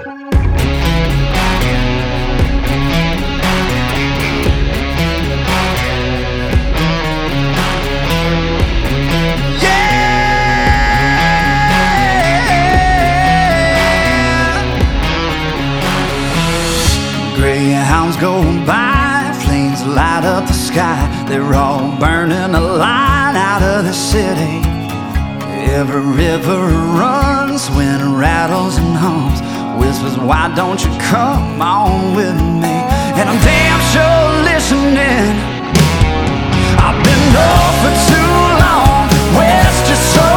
Greyhounds go by, flames light up the sky. They're all burning a line out of the city. Every river runs when it rattles and hums, whispers, why don't you come on with me? And I'm damn sure listening. I've been north for too long, west just so